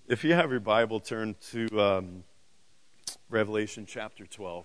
If you have your Bible, turn to Revelation chapter 12.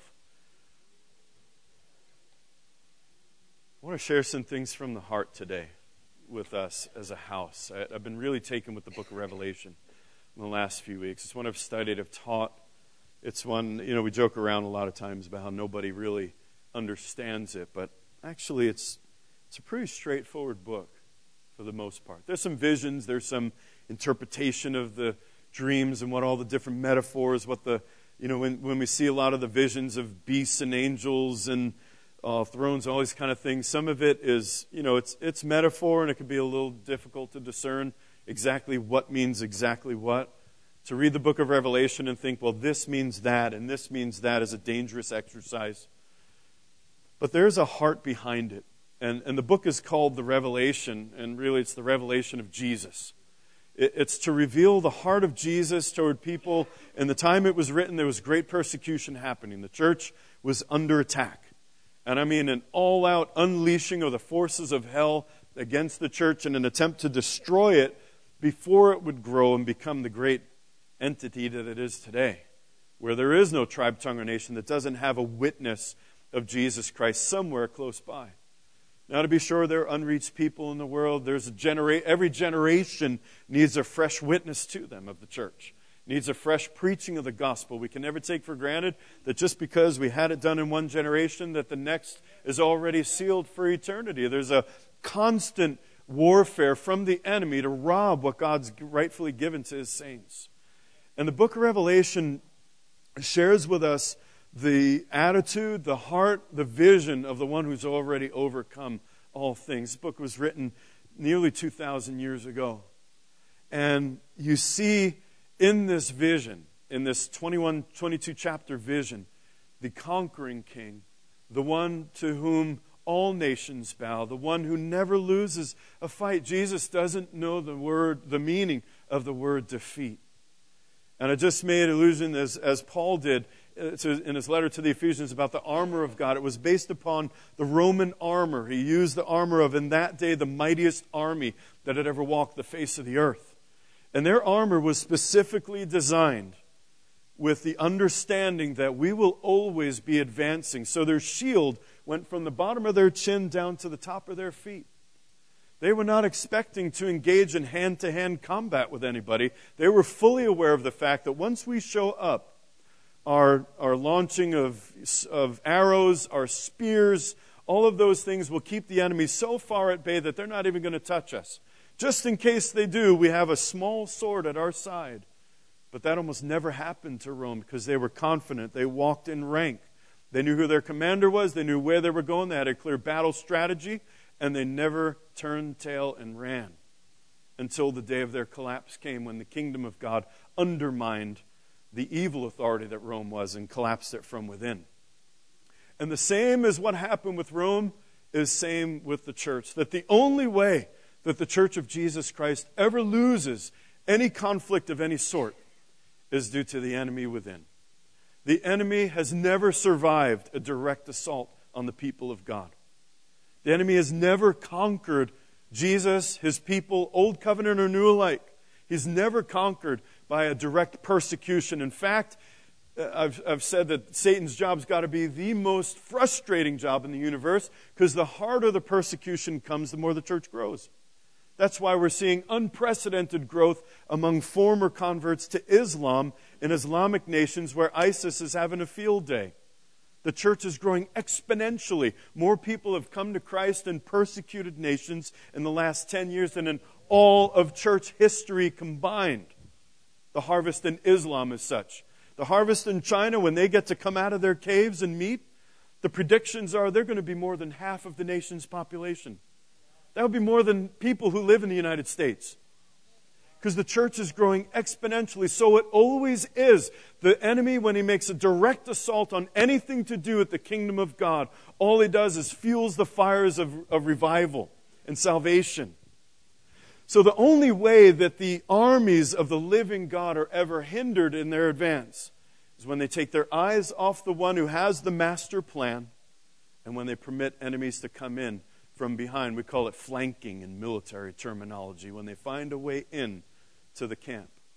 I want to share some things from the heart today with us as a house. I've been really taken with the book of Revelation in the last few weeks. It's one I've studied, I've taught. It's one, we joke around a lot of times about how nobody really understands it, but actually it's a pretty straightforward book for the most part. There's some visions, there's some interpretation of the dreams and what all the different metaphors, what the, when we see a lot of the visions of beasts and angels and thrones, all these kind of things, some of it is, it's metaphor, and it can be a little difficult to discern exactly what means exactly what. To read the book of Revelation and think, well, this means that, and this means that is a dangerous exercise. But there's a heart behind it. And the book is called The Revelation, and really it's the revelation of Jesus. It's to reveal the heart of Jesus toward people. In the time it was written, there was great persecution happening. The church was under attack. And I mean an all-out unleashing of the forces of hell against the church in an attempt to destroy it before it would grow and become the great entity that it is today, where there is no tribe, tongue, or nation that doesn't have a witness of Jesus Christ somewhere close by. Now, to be sure, there are unreached people in the world. There's every generation needs a fresh witness to them of the church, needs a fresh preaching of the gospel. We can never take for granted that just because we had it done in one generation, that the next is already sealed for eternity. There's a constant warfare from the enemy to rob what God's rightfully given to His saints. And the book of Revelation shares with us the attitude, the heart, the vision of the one who's already overcome all things. This book was written nearly 2,000 years ago. And you see in this vision, in this 22 chapter vision, the conquering king, the one to whom all nations bow, the one who never loses a fight. Jesus doesn't know the meaning of the word defeat. And I just made allusion, as Paul did, in his letter to the Ephesians about the armor of God. It was based upon the Roman armor. He used the armor of, in that day, the mightiest army that had ever walked the face of the earth. And their armor was specifically designed with the understanding that we will always be advancing. So their shield went from the bottom of their chin down to the top of their feet. They were not expecting to engage in hand-to-hand combat with anybody. They were fully aware of the fact that once we show up, our launching of arrows, our spears, all of those things will keep the enemy so far at bay that they're not even going to touch us. Just in case they do, we have a small sword at our side. But that almost never happened to Rome because they were confident. They walked in rank. They knew who their commander was. They knew where they were going. They had a clear battle strategy. And they never turned tail and ran until the day of their collapse came, when the kingdom of God undermined the evil authority that Rome was and collapsed it from within. And the same as what happened with Rome is same with the church. That the only way that the church of Jesus Christ ever loses any conflict of any sort is due to the enemy within. The enemy has never survived a direct assault on the people of God. The enemy has never conquered Jesus, His people, Old Covenant or New alike. He's never conquered by a direct persecution. In fact, I've said that Satan's job's got to be the most frustrating job in the universe, because the harder the persecution comes, the more the church grows. That's why we're seeing unprecedented growth among former converts to Islam in Islamic nations where ISIS is having a field day. The church is growing exponentially. More people have come to Christ in persecuted nations in the last 10 years than in all of church history combined. The harvest in Islam is such. The harvest in China, when they get to come out of their caves and meet, the predictions are they're going to be more than half of the nation's population. That would be more than people who live in the United States. Because the church is growing exponentially. So it always is. The enemy, when he makes a direct assault on anything to do with the kingdom of God, all he does is fuels the fires of revival and salvation. So the only way that the armies of the living God are ever hindered in their advance is when they take their eyes off the one who has the master plan, and when they permit enemies to come in from behind. We call it flanking in military terminology, when they find a way in to the camp.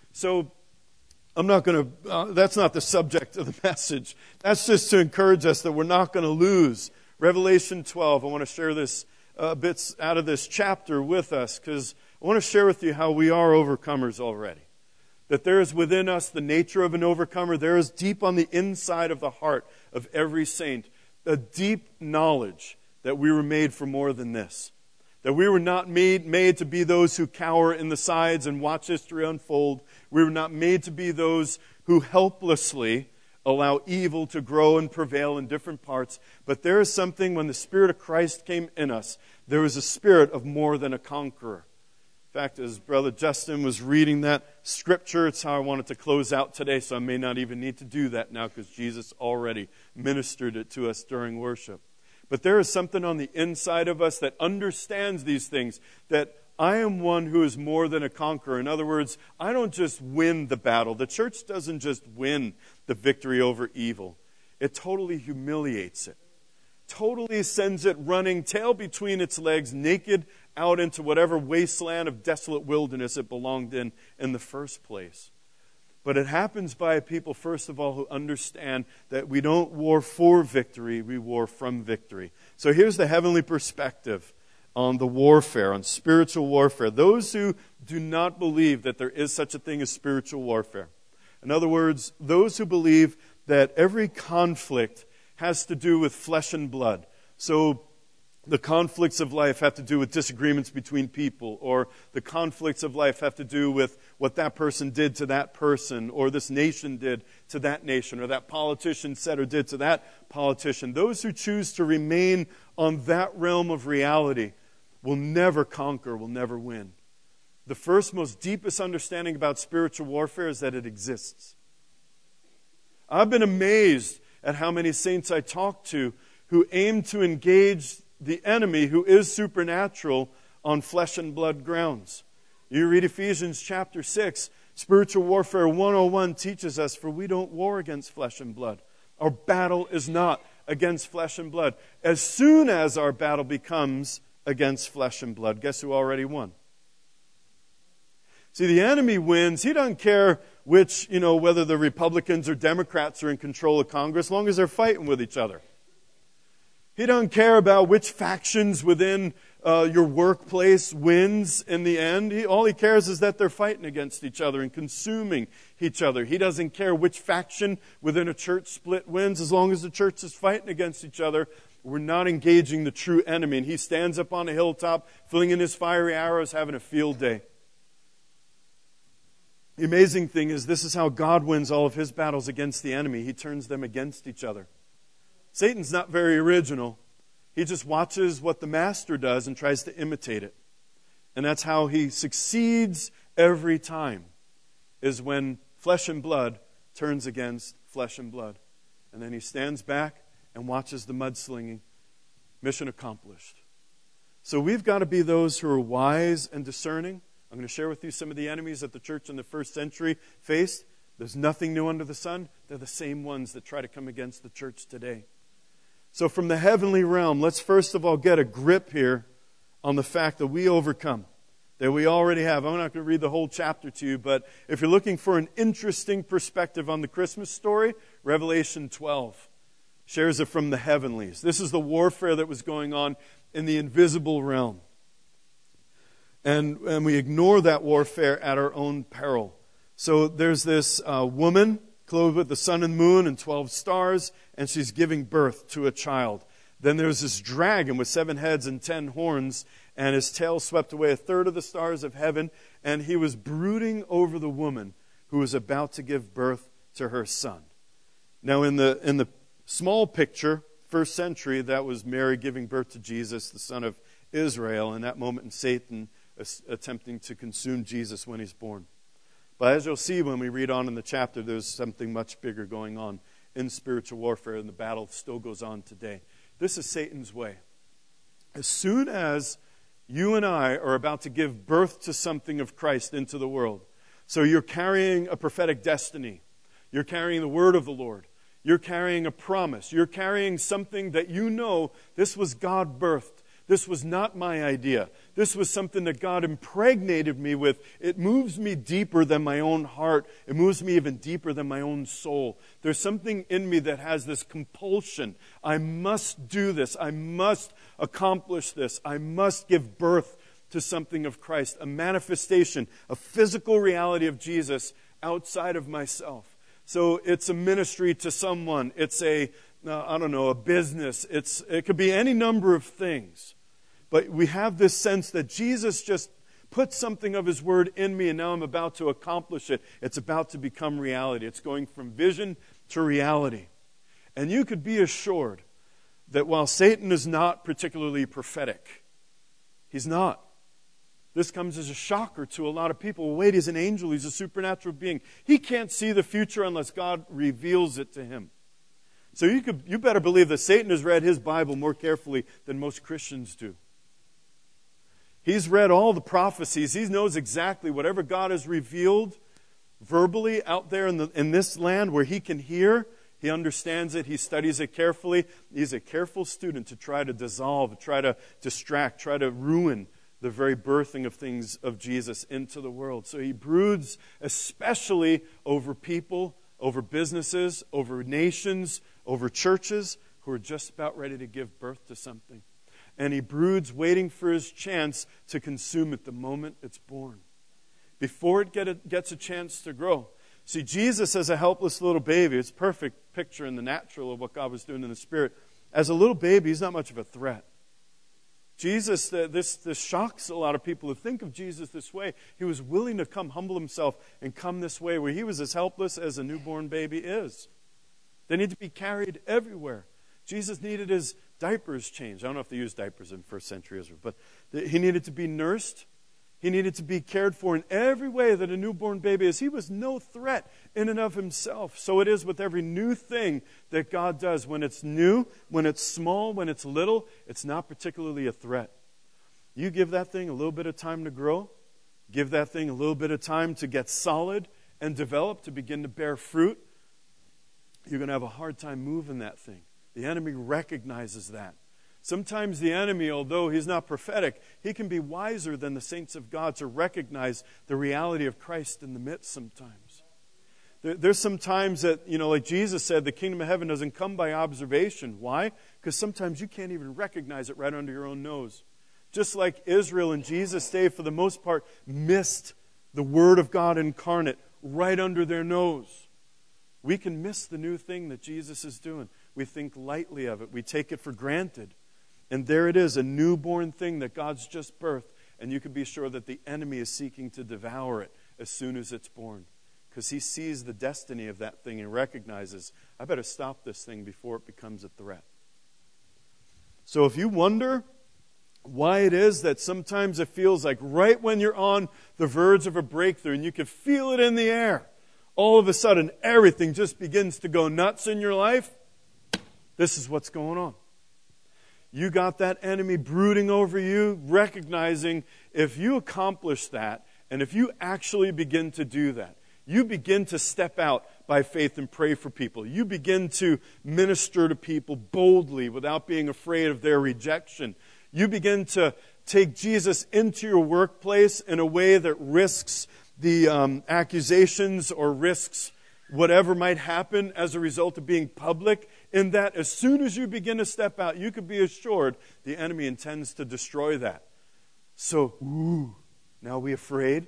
So I'm not going to, that's not the subject of the message. That's just to encourage us that we're not going to lose. Revelation 12, I want to share this bits out of this chapter with us because I want to share with you how we are overcomers already. That there is within us the nature of an overcomer. There is deep on the inside of the heart of every saint a deep knowledge that we were made for more than this. That we were not made to be those who cower in the sides and watch history unfold. We were not made to be those who helplessly allow evil to grow and prevail in different parts. But there is something, when the Spirit of Christ came in us, there was a spirit of more than a conqueror. In fact, as Brother Justin was reading that scripture, it's how I wanted to close out today, so I may not even need to do that now because Jesus already ministered it to us during worship. But there is something on the inside of us that understands these things, that I am one who is more than a conqueror. In other words, I don't just win the battle. The church doesn't just win the victory over evil. It totally humiliates it. Totally sends it running, tail between its legs, naked out into whatever wasteland of desolate wilderness it belonged in the first place. But it happens by a people, first of all, who understand that we don't war for victory, we war from victory. So here's the heavenly perspective on the warfare, on spiritual warfare. Those who do not believe that there is such a thing as spiritual warfare. In other words, those who believe that every conflict has to do with flesh and blood. So the conflicts of life have to do with disagreements between people, or the conflicts of life have to do with what that person did to that person, or this nation did to that nation, or that politician said or did to that politician. Those who choose to remain on that realm of reality will never conquer, will never win. The first, most deepest understanding about spiritual warfare is that it exists. I've been amazed at how many saints I talk to who aim to engage the enemy, who is supernatural, on flesh and blood grounds. You read Ephesians chapter 6, Spiritual Warfare 101 teaches us, for we don't war against flesh and blood. Our battle is not against flesh and blood. As soon as our battle becomes against flesh and blood, guess who already won? See, the enemy wins. He doesn't care whether the Republicans or Democrats are in control of Congress, as long as they're fighting with each other. He doesn't care about which factions within your workplace wins in the end. All he cares is that they're fighting against each other and consuming each other. He doesn't care which faction within a church split wins. As long as the church is fighting against each other, we're not engaging the true enemy. And he stands up on a hilltop, flinging his fiery arrows, having a field day. The amazing thing is, this is how God wins all of his battles against the enemy. He turns them against each other. Satan's not very original. He just watches what the master does and tries to imitate it. And that's how he succeeds every time, is when flesh and blood turns against flesh and blood. And then he stands back and watches the mudslinging. Mission accomplished. So we've got to be those who are wise and discerning. I'm going to share with you some of the enemies that the church in the first century faced. There's nothing new under the sun. They're the same ones that try to come against the church today. So from the heavenly realm, let's first of all get a grip here on the fact that we overcome, that we already have. I'm not going to read the whole chapter to you, but if you're looking for an interesting perspective on the Christmas story, Revelation 12 shares it from the heavenlies. This is the warfare that was going on in the invisible realm. And we ignore that warfare at our own peril. So there's this woman clothed with the sun and moon and 12 stars, and she's giving birth to a child. Then there's this dragon with 7 heads and 10 horns, and his tail swept away a third of the stars of heaven, and he was brooding over the woman who was about to give birth to her son. Now in the small picture, first century, that was Mary giving birth to Jesus, the son of Israel, in that moment, and Satan attempting to consume Jesus when he's born. But as you'll see when we read on in the chapter, there's something much bigger going on in spiritual warfare, and the battle still goes on today. This is Satan's way. As soon as you and I are about to give birth to something of Christ into the world, so you're carrying a prophetic destiny, you're carrying the word of the Lord, you're carrying a promise, you're carrying something that you know this was God birthed. This was not my idea. This was something that God impregnated me with. It moves me deeper than my own heart. It moves me even deeper than my own soul. There's something in me that has this compulsion. I must do this. I must accomplish this. I must give birth to something of Christ, a manifestation, a physical reality of Jesus outside of myself. So it's a ministry to someone. It's a business. It could be any number of things. But we have this sense that Jesus just put something of His Word in me, and now I'm about to accomplish it. It's about to become reality. It's going from vision to reality. And you could be assured that while Satan is not particularly prophetic, he's not. This comes as a shocker to a lot of people. Well, wait, he's an angel. He's a supernatural being. He can't see the future unless God reveals it to him. So you better believe that Satan has read his Bible more carefully than most Christians do. He's read all the prophecies. He knows exactly whatever God has revealed verbally out there in this land where he can hear. He understands it. He studies it carefully. He's a careful student to try to dissolve, try to distract, try to ruin the very birthing of things of Jesus into the world. So he broods especially over people, over businesses, over nations, over churches who are just about ready to give birth to something. And he broods waiting for his chance to consume it the moment it's born, before it gets a chance to grow. See, Jesus as a helpless little baby, it's a perfect picture in the natural of what God was doing in the Spirit. As a little baby, he's not much of a threat. Jesus, this shocks a lot of people who think of Jesus this way. He was willing to come humble himself and come this way where he was as helpless as a newborn baby is. They need to be carried everywhere. Jesus needed his diapers changed. I don't know if they used diapers in first century Israel, but he needed to be nursed. He needed to be cared for in every way that a newborn baby is. He was no threat in and of himself. So it is with every new thing that God does. When it's new, when it's small, when it's little, it's not particularly a threat. You give that thing a little bit of time to grow, give that thing a little bit of time to get solid and develop, to begin to bear fruit, you're going to have a hard time moving that thing. The enemy recognizes that. Sometimes the enemy, although he's not prophetic, he can be wiser than the saints of God to recognize the reality of Christ in the midst sometimes. There's some times that, like Jesus said, the kingdom of heaven doesn't come by observation. Why? Because sometimes you can't even recognize it right under your own nose. Just like Israel in Jesus' day, for the most part, missed the Word of God incarnate right under their nose. We can miss the new thing that Jesus is doing. We think lightly of it. We take it for granted. And there it is, a newborn thing that God's just birthed. And you can be sure that the enemy is seeking to devour it as soon as it's born. Because he sees the destiny of that thing and recognizes, I better stop this thing before it becomes a threat. So if you wonder why it is that sometimes it feels like right when you're on the verge of a breakthrough and you can feel it in the air, all of a sudden everything just begins to go nuts in your life, this is what's going on. You got that enemy brooding over you, recognizing if you accomplish that, and if you actually begin to do that, you begin to step out by faith and pray for people. You begin to minister to people boldly without being afraid of their rejection. You begin to take Jesus into your workplace in a way that risks the accusations or risks whatever might happen as a result of being public, in that as soon as you begin to step out, you could be assured the enemy intends to destroy that. So, now are we afraid?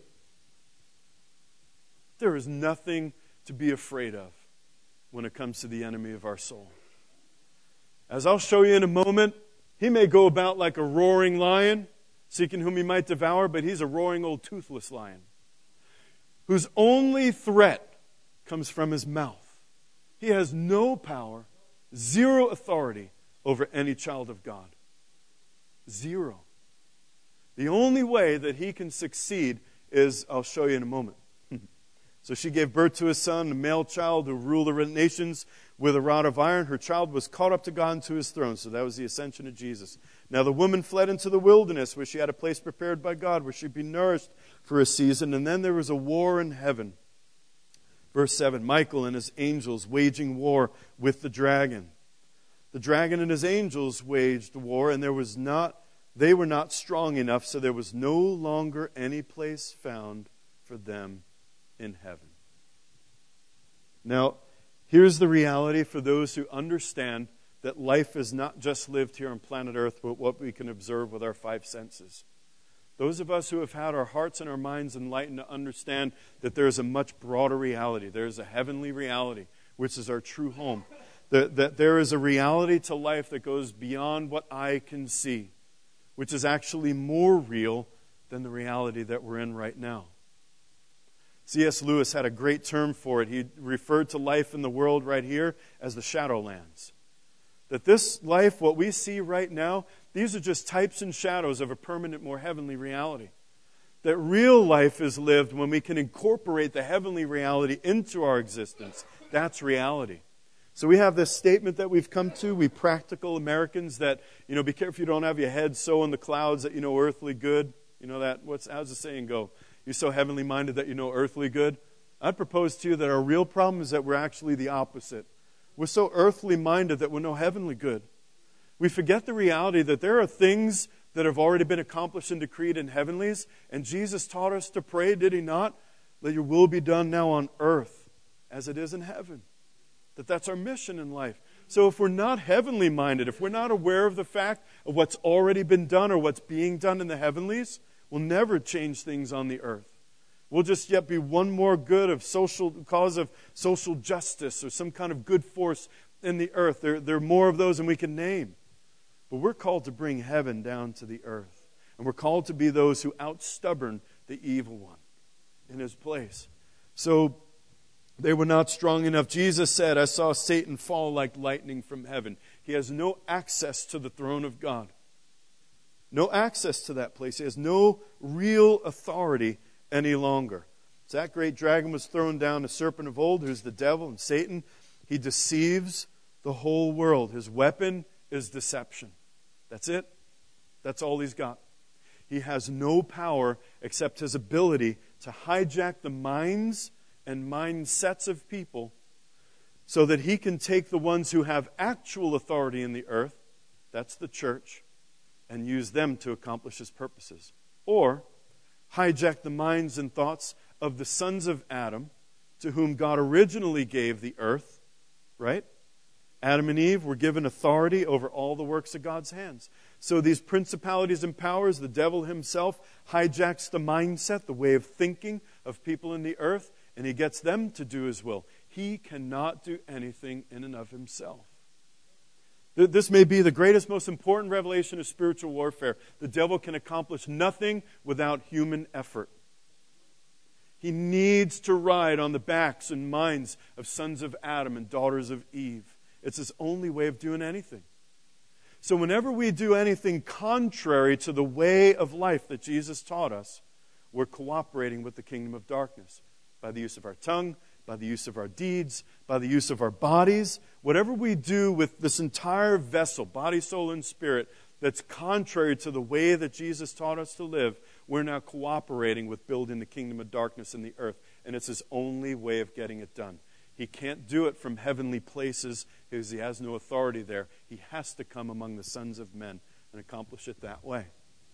There is nothing to be afraid of when it comes to the enemy of our soul. As I'll show you in a moment, he may go about like a roaring lion, seeking whom he might devour, but he's a roaring old toothless lion, whose only threat comes from his mouth. He has no power, zero authority over any child of God. Zero. The only way that he can succeed is, I'll show you in a moment. So she gave birth to a son, a male child who ruled the nations with a rod of iron. Her child was caught up to God and to his throne. So that was the ascension of Jesus. Now the woman fled into the wilderness where she had a place prepared by God where she'd be nourished for a season. And then there was a war in heaven. Verse 7, Michael and his angels waging war with the dragon. The dragon and his angels waged war, and there was not they were not strong enough, so there was no longer any place found for them in heaven. Now, here's the reality for those who understand that life is not just lived here on planet Earth, but what we can observe with our five senses. Those of us who have had our hearts and our minds enlightened to understand that there is a much broader reality. There is a heavenly reality, which is our true home. That there is a reality to life that goes beyond what I can see, which is actually more real than the reality that we're in right now. C.S. Lewis had a great term for it. He referred to life in the world right here as the Shadowlands. That this life, what we see right now, these are just types and shadows of a permanent, more heavenly reality. That real life is lived when we can incorporate the heavenly reality into our existence. That's reality. So we have this statement that we've come to, we practical Americans, that, be careful you don't have your head so in the clouds that you know earthly good. You know that, how's the saying go? You're so heavenly minded that you know earthly good. I'd propose to you that our real problem is that we're actually the opposite. We're so earthly minded that we know heavenly good. We forget the reality that there are things that have already been accomplished and decreed in heavenlies, and Jesus taught us to pray, did He not? Let your will be done now on earth as it is in heaven. That's our mission in life. So if we're not heavenly minded, if we're not aware of the fact of what's already been done or what's being done in the heavenlies, we'll never change things on the earth. We'll just yet be one more cause of social justice or some kind of good force in the earth. There are more of those than we can name. But we're called to bring heaven down to the earth. And we're called to be those who outstubborn the evil one in his place. So they were not strong enough. Jesus said, I saw Satan fall like lightning from heaven. He has no access to the throne of God. No access to that place. He has no real authority any longer. So that great dragon was thrown down, the serpent of old, who's the devil and Satan. He deceives the whole world. His weapon is deception. That's it. That's all he's got. He has no power except his ability to hijack the minds and mindsets of people so that he can take the ones who have actual authority in the earth, that's the church, and use them to accomplish his purposes. Or hijack the minds and thoughts of the sons of Adam, to whom God originally gave the earth, right? Adam and Eve were given authority over all the works of God's hands. So these principalities and powers, the devil himself hijacks the mindset, the way of thinking of people in the earth, and he gets them to do his will. He cannot do anything in and of himself. This may be the greatest, most important revelation of spiritual warfare. The devil can accomplish nothing without human effort. He needs to ride on the backs and minds of sons of Adam and daughters of Eve. It's his only way of doing anything. So whenever we do anything contrary to the way of life that Jesus taught us, we're cooperating with the kingdom of darkness by the use of our tongue, by the use of our deeds, by the use of our bodies. Whatever we do with this entire vessel, body, soul, and spirit, that's contrary to the way that Jesus taught us to live, we're now cooperating with building the kingdom of darkness in the earth. And it's his only way of getting it done. He can't do it from heavenly places because he has no authority there. He has to come among the sons of men and accomplish it that way.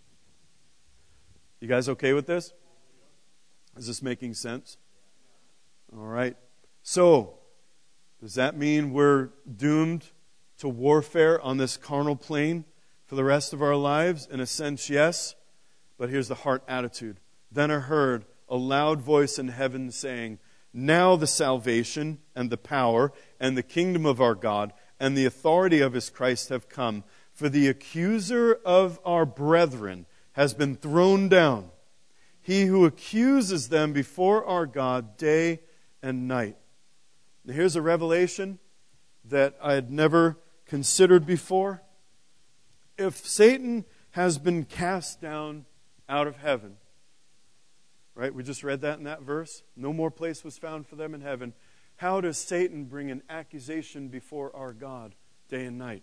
You guys okay with this? Is this making sense? All right. So, does that mean we're doomed to warfare on this carnal plane for the rest of our lives? In a sense, yes. But here's the heart attitude. Then I heard a loud voice in heaven saying, now the salvation and the power and the kingdom of our God and the authority of his Christ have come. For the accuser of our brethren has been thrown down. He who accuses them before our God day and night. Now here's a revelation that I had never considered before. If Satan has been cast down out of heaven, right? We just read that in that verse. No more place was found for them in heaven. How does Satan bring an accusation before our God day and night?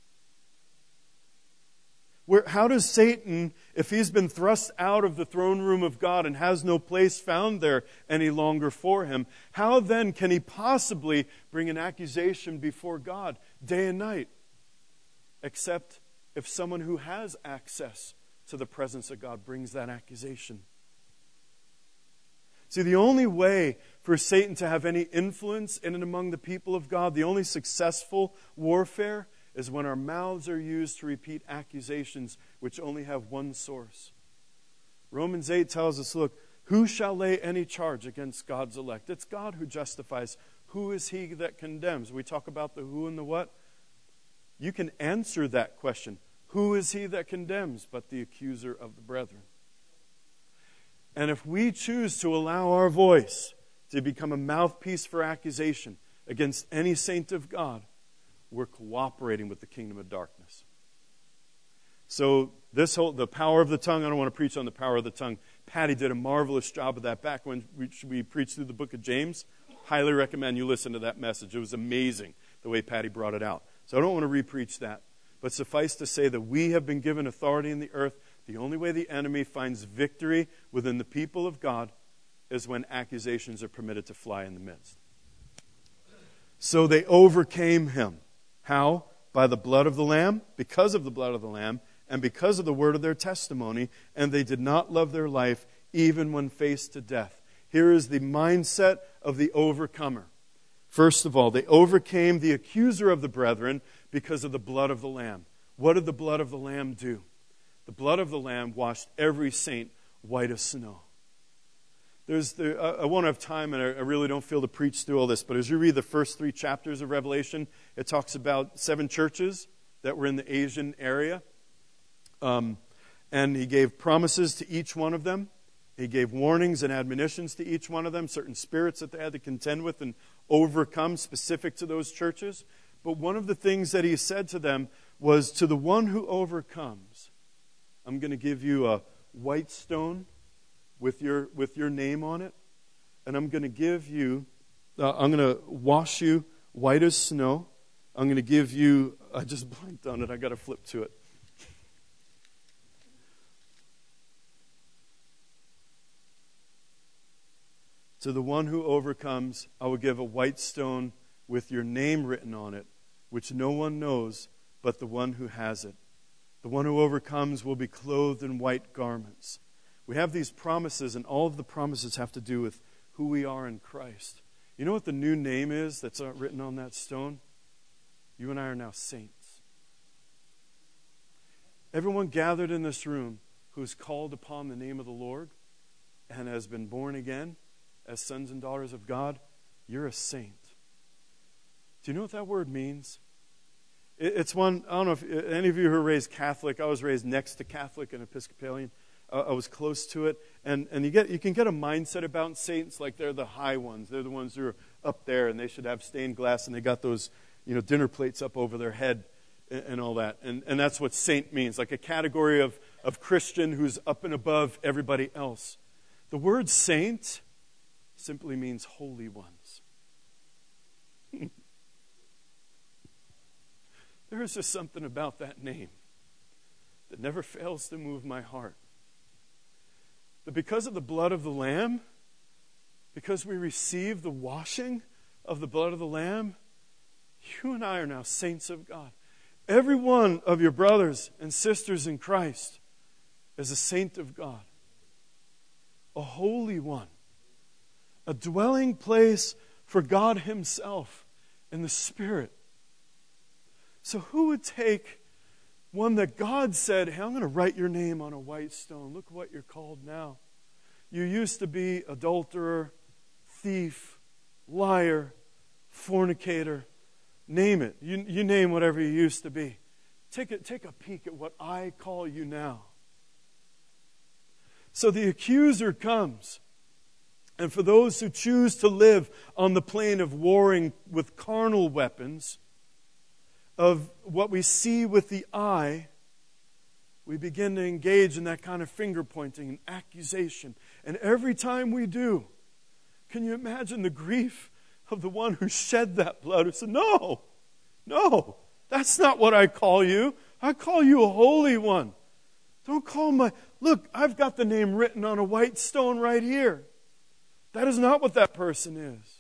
How does Satan, if he's been thrust out of the throne room of God and has no place found there any longer for him, how then can he possibly bring an accusation before God day and night? Except if someone who has access to the presence of God brings that accusation? See, the only way for Satan to have any influence in and among the people of God, the only successful warfare, is when our mouths are used to repeat accusations which only have one source. Romans 8 tells us, look, who shall lay any charge against God's elect? It's God who justifies. Who is he that condemns? We talk about the who and the what. You can answer that question. Who is he that condemns but the accuser of the brethren? And if we choose to allow our voice to become a mouthpiece for accusation against any saint of God, we're cooperating with the kingdom of darkness. So the power of the tongue, I don't want to preach on the power of the tongue. Patty did a marvelous job of that back when we preached through the book of James. Highly recommend you listen to that message. It was amazing the way Patty brought it out. So I don't want to re-preach that. But suffice to say that we have been given authority in the earth. The only way the enemy finds victory within the people of God is when accusations are permitted to fly in the midst. So they overcame him. How? By the blood of the Lamb, because of the blood of the Lamb, and because of the word of their testimony, and they did not love their life even when faced to death. Here is the mindset of the overcomer. First of all, they overcame the accuser of the brethren because of the blood of the Lamb. What did the blood of the Lamb do? The blood of the Lamb washed every saint white as snow. I won't have time, and I really don't feel to preach through all this, but as you read the first 3 chapters of Revelation, it talks about 7 churches that were in the Asian area. And he gave promises to each one of them. He gave warnings and admonitions to each one of them, certain spirits that they had to contend with and overcome specific to those churches. But one of the things that he said to them was, to the one who overcomes, I'm going to give you a white stone with your name on it, and I'm going to give you, I'm going to wash you white as snow. I'm going to give you, I just blanked on it, I got to flip to it. To the one who overcomes, I will give a white stone with your name written on it, which no one knows but the one who has it. The one who overcomes will be clothed in white garments. We have these promises, and all of the promises have to do with who we are in Christ. You know what the new name is that's written on that stone? You and I are now saints. Everyone gathered in this room who's called upon the name of the Lord and has been born again as sons and daughters of God, you're a saint. Do you know what that word means? It's one, I don't know if any of you who are raised Catholic, I was raised next to Catholic and Episcopalian. I was close to it. And you can get a mindset about saints like they're the high ones. They're the ones who are up there and they should have stained glass and they got those dinner plates up over their head and all that. And that's what saint means, like a category of Christian who's up and above everybody else. The word saint simply means holy ones. There is just something about that name that never fails to move my heart. That because of the blood of the Lamb, because we receive the washing of the blood of the Lamb, you and I are now saints of God. Every one of your brothers and sisters in Christ is a saint of God. A holy one. A dwelling place for God Himself in the Spirit. So who would take one that God said, hey, I'm going to write your name on a white stone. Look what you're called now. You used to be adulterer, thief, liar, fornicator. Name it. You name whatever you used to be. Take a peek at what I call you now. So the accuser comes. And for those who choose to live on the plane of warring with carnal weapons, of what we see with the eye, we begin to engage in that kind of finger pointing and accusation. And every time we do, can you imagine the grief of the one who shed that blood, who said, no, that's not what I call you. I call you a holy one. Don't call look, I've got the name written on a white stone right here. That is not what that person is.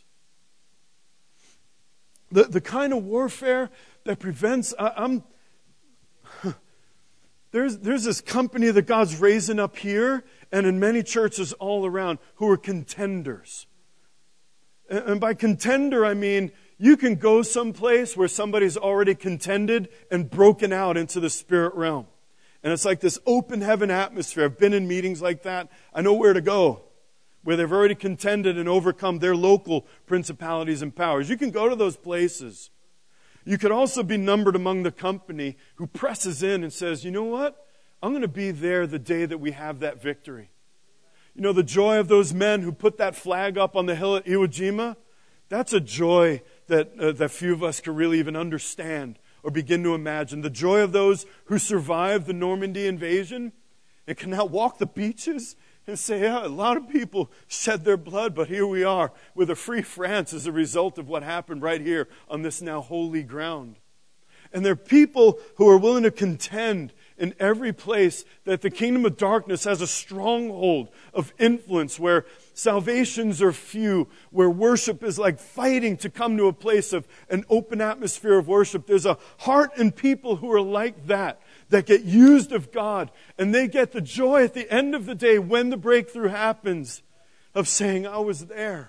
The kind of warfare that prevents... There's this company that God's raising up here and in many churches all around who are contenders. And by contender, I mean you can go someplace where somebody's already contended and broken out into the spirit realm. And it's like this open heaven atmosphere. I've been in meetings like that. I know where to go, where they've already contended and overcome their local principalities and powers. You can go to those places. You could also be numbered among the company who presses in and says, you know what? I'm going to be there the day that we have that victory. You know, the joy of those men who put that flag up on the hill at Iwo Jima, that's a joy that few of us can really even understand or begin to imagine. The joy of those who survived the Normandy invasion and can now walk the beaches and say, yeah, a lot of people shed their blood, but here we are with a free France as a result of what happened right here on this now holy ground. And there are people who are willing to contend in every place that the kingdom of darkness has a stronghold of influence, where salvations are few, where worship is like fighting to come to a place of an open atmosphere of worship. There's a heart in people who are like that get used of God, and they get the joy at the end of the day when the breakthrough happens of saying, I was there.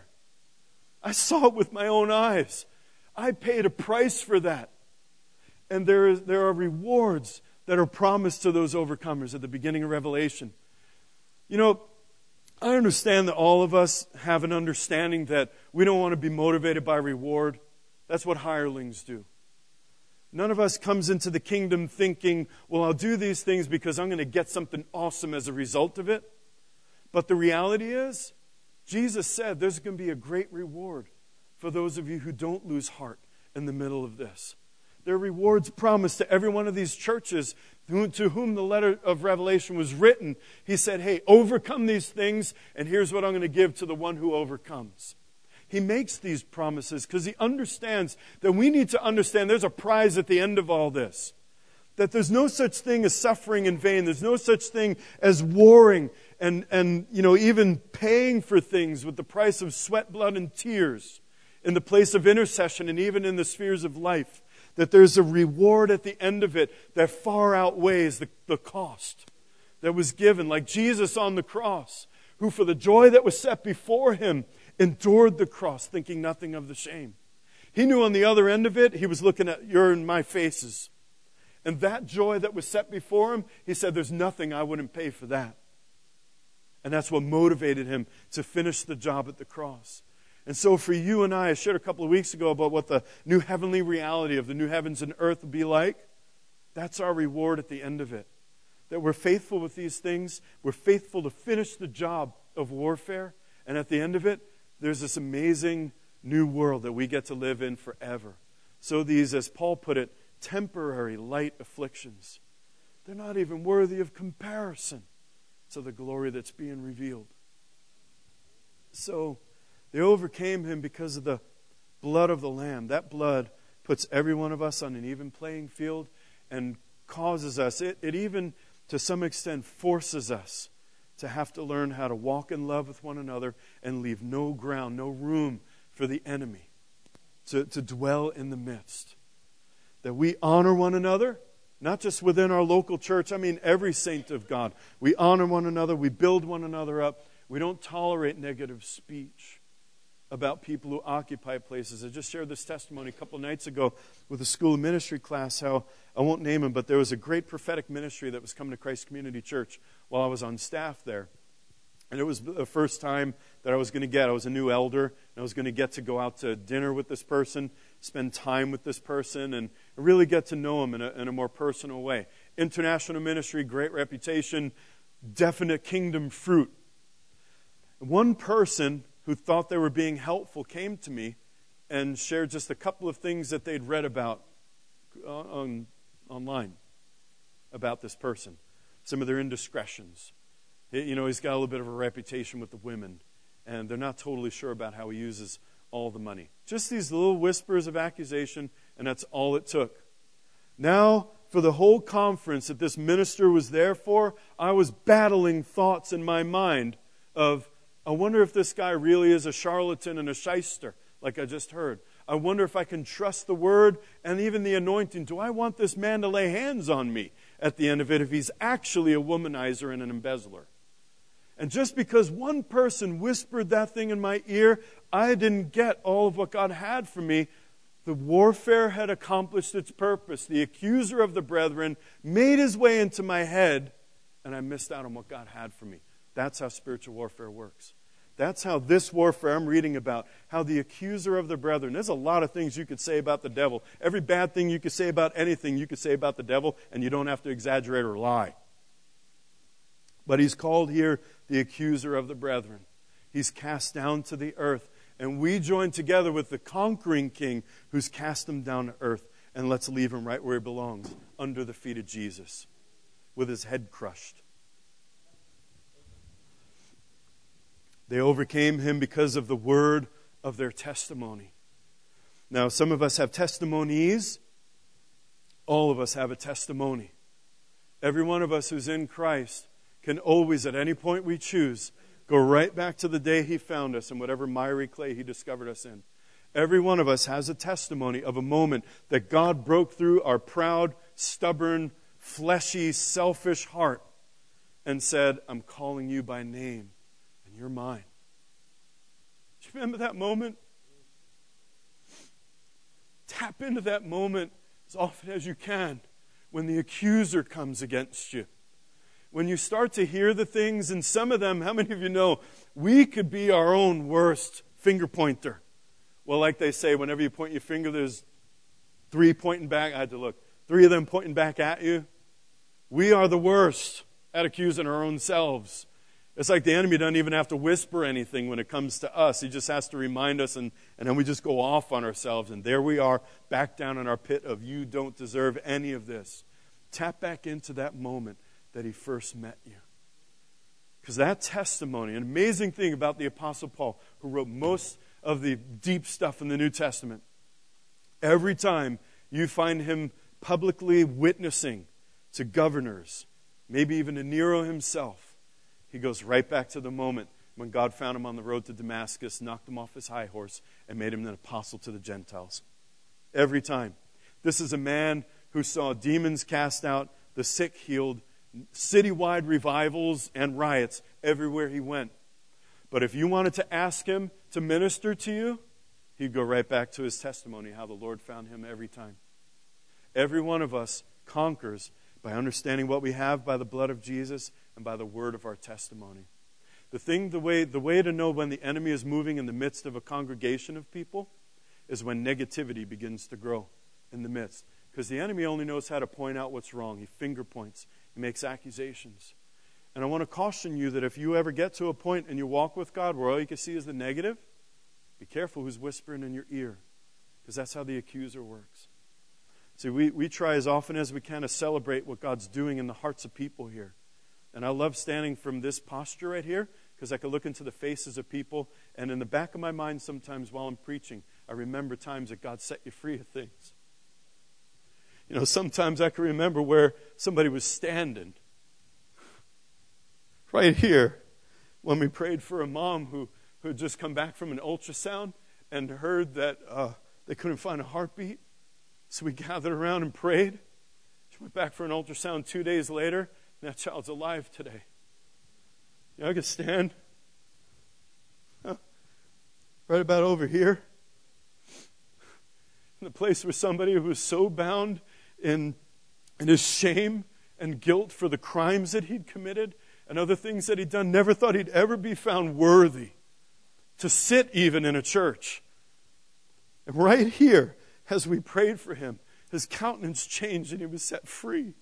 I saw it with my own eyes. I paid a price for that. And there are rewards that are promised to those overcomers at the beginning of Revelation. You know, I understand that all of us have an understanding that we don't want to be motivated by reward. That's what hirelings do. None of us comes into the kingdom thinking, well, I'll do these things because I'm going to get something awesome as a result of it. But the reality is, Jesus said there's going to be a great reward for those of you who don't lose heart in the middle of this. There are rewards promised to every one of these churches to whom the letter of Revelation was written. He said, hey, overcome these things, and here's what I'm going to give to the one who overcomes. He makes these promises because he understands that we need to understand there's a prize at the end of all this. That there's no such thing as suffering in vain. There's no such thing as warring and even paying for things with the price of sweat, blood, and tears in the place of intercession and even in the spheres of life. That there's a reward at the end of it that far outweighs the cost that was given. Like Jesus on the cross, who for the joy that was set before him endured the cross, thinking nothing of the shame. He knew on the other end of it, he was looking at your and my faces. And that joy that was set before him, he said, there's nothing I wouldn't pay for that. And that's what motivated him to finish the job at the cross. And so for you and I shared a couple of weeks ago about what the new heavenly reality of the new heavens and earth will be like. That's our reward at the end of it. That we're faithful with these things. We're faithful to finish the job of warfare. And at the end of it, there's this amazing new world that we get to live in forever. So these, as Paul put it, temporary light afflictions, they're not even worthy of comparison to the glory that's being revealed. So they overcame him because of the blood of the Lamb. That blood puts every one of us on an even playing field and causes us, it even to some extent forces us to have to learn how to walk in love with one another and leave no ground, no room for the enemy to dwell in the midst. That we honor one another, not just within our local church. I mean, every saint of God. We honor one another. We build one another up. We don't tolerate negative speech about people who occupy places. I just shared this testimony a couple nights ago with a school of ministry class, how, I won't name them, but there was a great prophetic ministry that was coming to Christ Community Church while I was on staff there. And it was the first time that I was a new elder, and I was going to get to go out to dinner with this person, spend time with this person, and really get to know him in a more personal way. International ministry, great reputation, definite kingdom fruit. One person who thought they were being helpful came to me and shared just a couple of things that they'd read about online about this person. Some of their indiscretions. He's got a little bit of a reputation with the women, and they're not totally sure about how he uses all the money. Just these little whispers of accusation, and that's all it took. Now, for the whole conference that this minister was there for, I was battling thoughts in my mind of, I wonder if this guy really is a charlatan and a shyster, like I just heard. I wonder if I can trust the word and even the anointing. Do I want this man to lay hands on me at the end of it if he's actually a womanizer and an embezzler? And just because one person whispered that thing in my ear, I didn't get all of what God had for me. The warfare had accomplished its purpose. The accuser of the brethren made his way into my head, and I missed out on what God had for me. That's how spiritual warfare works. That's how this warfare I'm reading about, how the accuser of the brethren. There's a lot of things you could say about the devil. Every bad thing you could say about anything you could say about the devil, and you don't have to exaggerate or lie. But he's called here the accuser of the brethren. He's cast down to the earth. And we join together with the conquering king who's cast him down to earth. And let's leave him right where he belongs, under the feet of Jesus, with his head crushed. They overcame him because of the word of their testimony. Now, some of us have testimonies. All of us have a testimony. Every one of us who's in Christ can always, at any point we choose, go right back to the day he found us and whatever miry clay he discovered us in. Every one of us has a testimony of a moment that God broke through our proud, stubborn, fleshy, selfish heart and said, I'm calling you by name and you're mine. Do you remember that moment? Tap into that moment as often as you can when the accuser comes against you. When you start to hear the things, and some of them, how many of you know, we could be our own worst finger pointer. Well, like they say, whenever you point your finger, there's 3 pointing back. I had to look. 3 of them pointing back at you. We are the worst at accusing our own selves. It's like the enemy doesn't even have to whisper anything when it comes to us. He just has to remind us, and then we just go off on ourselves. And there we are, back down in our pit of you don't deserve any of this. Tap back into that moment that he first met you. Because that testimony, an amazing thing about the Apostle Paul, who wrote most of the deep stuff in the New Testament, every time you find him publicly witnessing to governors, maybe even to Nero himself, he goes right back to the moment when God found him on the road to Damascus, knocked him off his high horse, and made him an apostle to the Gentiles. Every time. This is a man who saw demons cast out, the sick healed, citywide revivals and riots everywhere he went. But if you wanted to ask him to minister to you, he'd go right back to his testimony, how the Lord found him every time. Every one of us conquers by understanding what we have by the blood of Jesus and by the word of our testimony. The way to know when the enemy is moving in the midst of a congregation of people is when negativity begins to grow in the midst. Because the enemy only knows how to point out what's wrong. He finger points. He makes accusations. And I want to caution you that if you ever get to a point in your walk with God where all you can see is the negative, be careful who's whispering in your ear. Because that's how the accuser works. See, we try as often as we can to celebrate what God's doing in the hearts of people here. And I love standing from this posture right here because I can look into the faces of people. And in the back of my mind sometimes while I'm preaching, I remember times that God set you free of things. You know, sometimes I can remember where somebody was standing right here when we prayed for a mom who had just come back from an ultrasound and heard that they couldn't find a heartbeat. So we gathered around and prayed. She went back for an ultrasound 2 days later, and that child's alive today. You know, I could stand right about over here in the place where somebody who was so bound in his shame and guilt for the crimes that he'd committed and other things that he'd done, never thought he'd ever be found worthy to sit even in a church. And right here, as we prayed for him, his countenance changed and he was set free.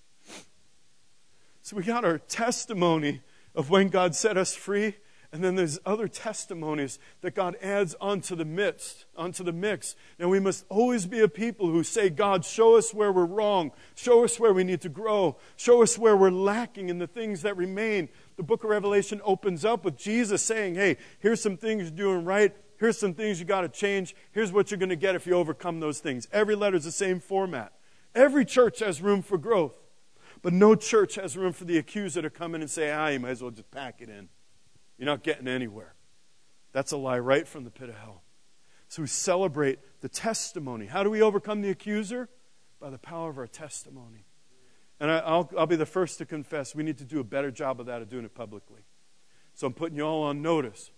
So we got our testimony of when God set us free, and then there's other testimonies that God adds onto the mix. Now we must always be a people who say, God, show us where we're wrong. Show us where we need to grow. Show us where we're lacking in the things that remain. The book of Revelation opens up with Jesus saying, hey, here's some things you're doing right. Here's some things you got to change. Here's what you're going to get if you overcome those things. Every letter is the same format. Every church has room for growth. But no church has room for the accuser to come in and say, you might as well just pack it in. You're not getting anywhere. That's a lie right from the pit of hell. So we celebrate the testimony. How do we overcome the accuser? By the power of our testimony. And I'll be the first to confess, we need to do a better job of that, of doing it publicly. So I'm putting you all on notice.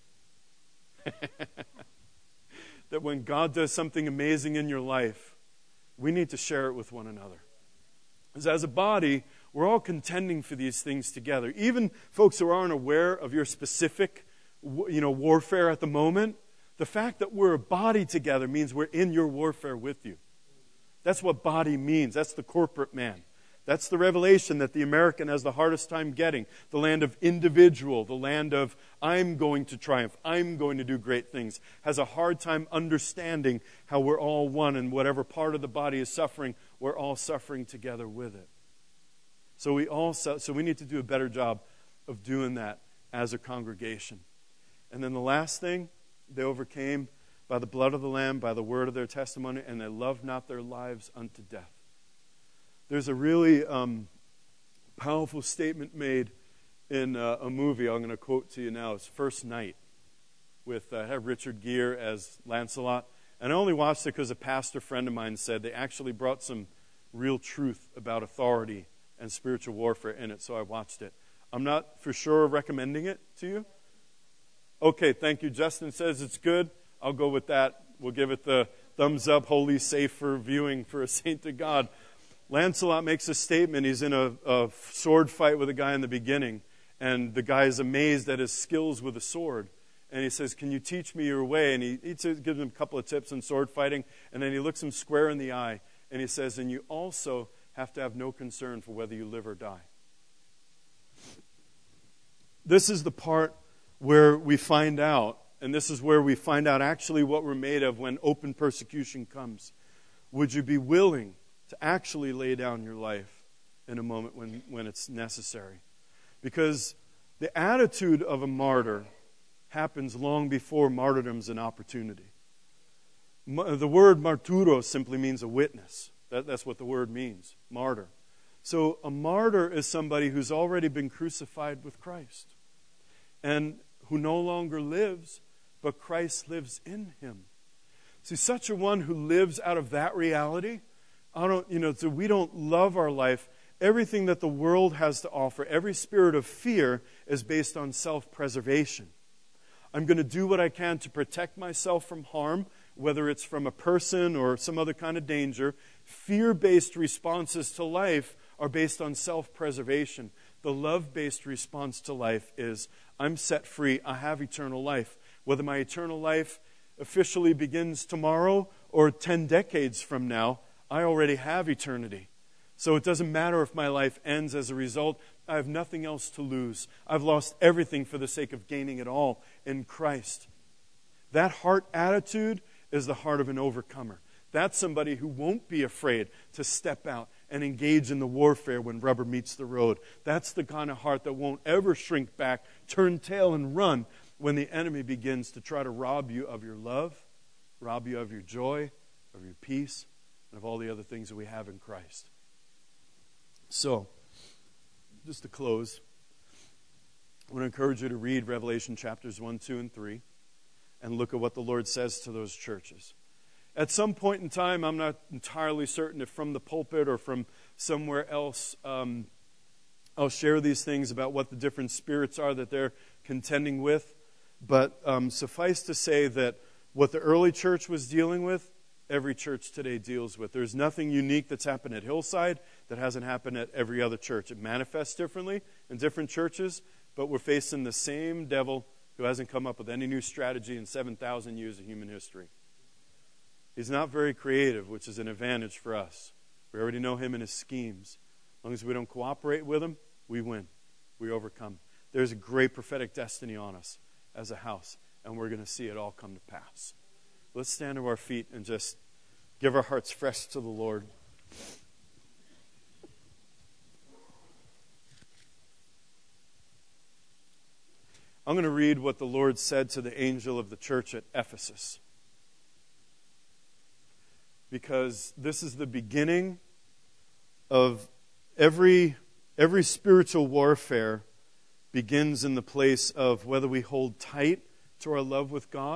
That when God does something amazing in your life, we need to share it with one another. Because as a body, we're all contending for these things together. Even folks who aren't aware of your specific, warfare at the moment, the fact that we're a body together means we're in your warfare with you. That's what body means. That's the corporate man. That's the revelation that the American has the hardest time getting. The land of individual, the land of I'm going to triumph, I'm going to do great things, has a hard time understanding how we're all one, and whatever part of the body is suffering, we're all suffering together with it. So we need to do a better job of doing that as a congregation. And then the last thing, they overcame by the blood of the Lamb, by the word of their testimony, and they loved not their lives unto death. There's a really powerful statement made in a movie I'm going to quote to you now. It's First Knight, with have Richard Gere as Lancelot. And I only watched it because a pastor friend of mine said they actually brought some real truth about authority and spiritual warfare in it, so I watched it. I'm not for sure recommending it to you. Okay, thank you. Justin says it's good. I'll go with that. We'll give it the thumbs up, holy, safe for viewing for a saint of God. Lancelot makes a statement. He's in a sword fight with a guy in the beginning, and the guy is amazed at his skills with a sword. And he says, can you teach me your way? And he gives him a couple of tips on sword fighting, and then he looks him square in the eye, and he says, and you also have to have no concern for whether you live or die. This is the part where we find out, and this is where we find out actually what we're made of when open persecution comes. Would you be willing to actually lay down your life in a moment when it's necessary? Because the attitude of a martyr happens long before martyrdom's an opportunity. The word martyros simply means a witness. That's what the word means, martyr. So a martyr is somebody who's already been crucified with Christ and who no longer lives, but Christ lives in him. See, such a one who lives out of that reality, so we don't love our life. Everything that the world has to offer, every spirit of fear is based on self-preservation. I'm going to do what I can to protect myself from harm, whether it's from a person or some other kind of danger. Fear-based responses to life are based on self-preservation. The love-based response to life is, I'm set free, I have eternal life. Whether my eternal life officially begins tomorrow or 10 decades from now, I already have eternity. So it doesn't matter if my life ends as a result. I have nothing else to lose. I've lost everything for the sake of gaining it all in Christ. That heart attitude is the heart of an overcomer. That's somebody who won't be afraid to step out and engage in the warfare when rubber meets the road. That's the kind of heart that won't ever shrink back, turn tail, and run when the enemy begins to try to rob you of your love, rob you of your joy, of your peace, and of all the other things that we have in Christ. So, just to close, I want to encourage you to read Revelation chapters 1, 2, and 3 and look at what the Lord says to those churches. At some point in time, I'm not entirely certain if from the pulpit or from somewhere else, I'll share these things about what the different spirits are that they're contending with. But suffice to say that what the early church was dealing with, every church today deals with. There's nothing unique that's happened at Hillside that hasn't happened at every other church. It manifests differently in different churches, but we're facing the same devil who hasn't come up with any new strategy in 7,000 years of human history. He's not very creative, which is an advantage for us. We already know him and his schemes. As long as we don't cooperate with him, we win. We overcome. There's a great prophetic destiny on us as a house, and we're going to see it all come to pass. Let's stand to our feet and just give our hearts fresh to the Lord. I'm going to read what the Lord said to the angel of the church at Ephesus, because this is the beginning of every spiritual warfare begins in the place of whether we hold tight to our love with God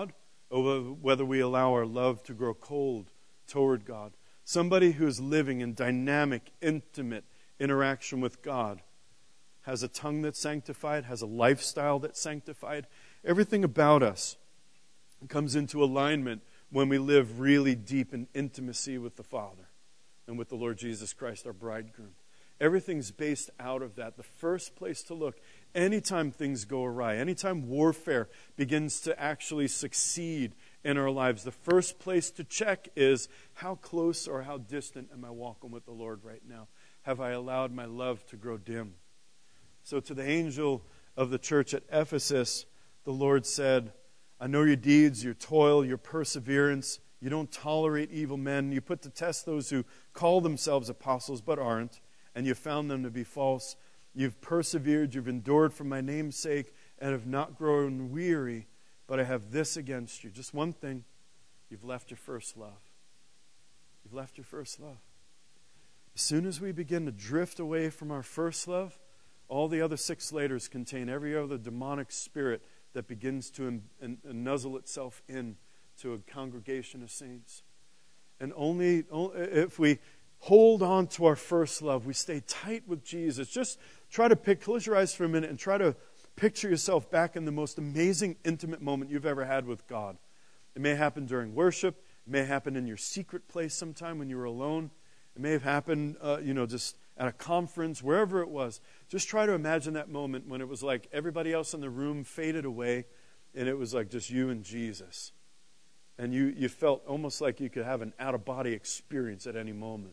or whether we allow our love to grow cold toward God. Somebody who is living in dynamic, intimate interaction with God has a tongue that's sanctified, has a lifestyle that's sanctified. Everything about us comes into alignment when we live really deep in intimacy with the Father and with the Lord Jesus Christ, our bridegroom. Everything's based out of that. The first place to look, anytime things go awry, anytime warfare begins to actually succeed in our lives, the first place to check is how close or how distant am I walking with the Lord right now? Have I allowed my love to grow dim? So to the angel of the church at Ephesus, the Lord said, I know your deeds, your toil, your perseverance. You don't tolerate evil men. You put to test those who call themselves apostles but aren't, and you found them to be false. You've persevered, you've endured for my name's sake, and have not grown weary. But I have this against you. Just one thing. You've left your first love. You've left your first love. As soon as we begin to drift away from our first love, all the other 6 letters contain every other demonic spirit that begins to nuzzle itself in to a congregation of saints. And only if we hold on to our first love, we stay tight with Jesus. Just try to close your eyes for a minute and try to picture yourself back in the most amazing, intimate moment you've ever had with God. It may happen during worship. It may happen in your secret place sometime when you were alone. It may have happened, just at a conference, wherever it was. Just try to imagine that moment when it was like everybody else in the room faded away and it was like just you and Jesus. And you felt almost like you could have an out-of-body experience at any moment.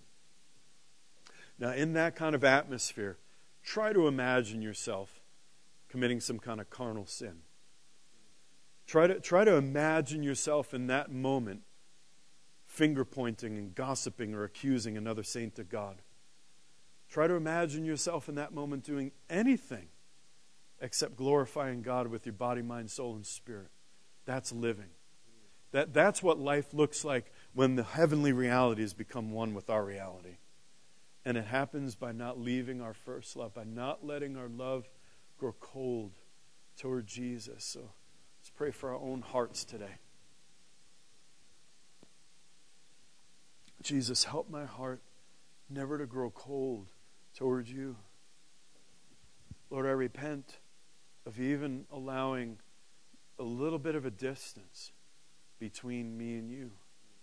Now, in that kind of atmosphere, try to imagine yourself committing some kind of carnal sin. Try to imagine yourself in that moment finger-pointing and gossiping or accusing another saint of God. Try to imagine yourself in that moment doing anything except glorifying God with your body, mind, soul, and spirit. That's living. That's what life looks like when the heavenly realities become one with our reality. And it happens by not leaving our first love, by not letting our love grow cold toward Jesus. So let's pray for our own hearts today. Jesus, help my heart never to grow cold toward you. Lord, I repent of even allowing a little bit of a distance between me and you.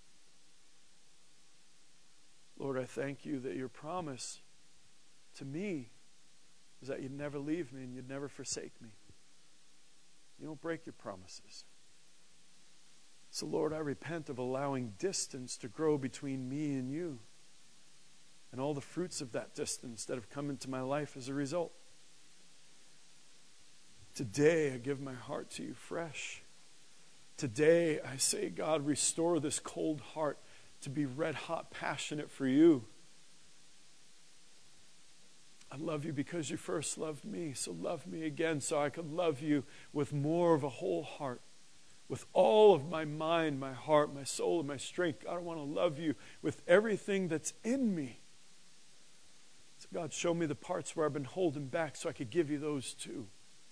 Lord, I thank you that your promise to me is that you'd never leave me and you'd never forsake me. You don't break your promises. So, Lord, I repent of allowing distance to grow between me and you and all the fruits of that distance that have come into my life as a result. Today, I give my heart to you fresh. Today, I say, God, restore this cold heart to be red-hot, passionate for you. I love you because you first loved me, so love me again so I could love you with more of a whole heart. With all of my mind, my heart, my soul, and my strength. God, I want to love you with everything that's in me. So God, show me the parts where I've been holding back so I could give you those too.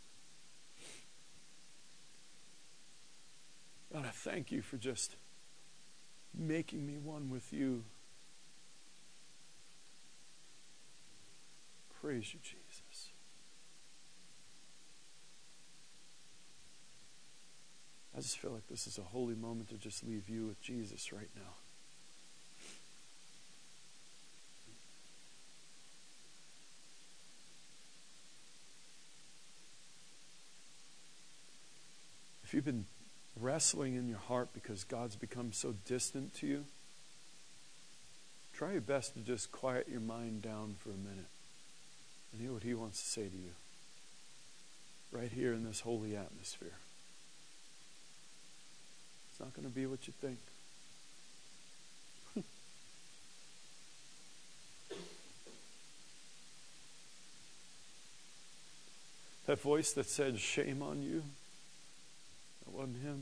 God, I thank you for just making me one with you. Praise you, Jesus. I just feel like this is a holy moment to just leave you with Jesus right now. If you've been wrestling in your heart because God's become so distant to you, try your best to just quiet your mind down for a minute and hear what he wants to say to you right here in this holy atmosphere. It's not going to be what you think. That voice that said, shame on you, that wasn't him.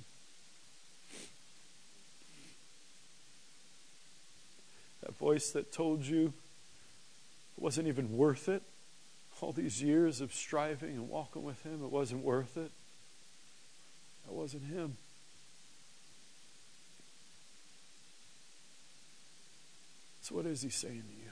That voice that told you it wasn't even worth it. All these years of striving and walking with him, it wasn't worth it. That wasn't him. So what is he saying to you?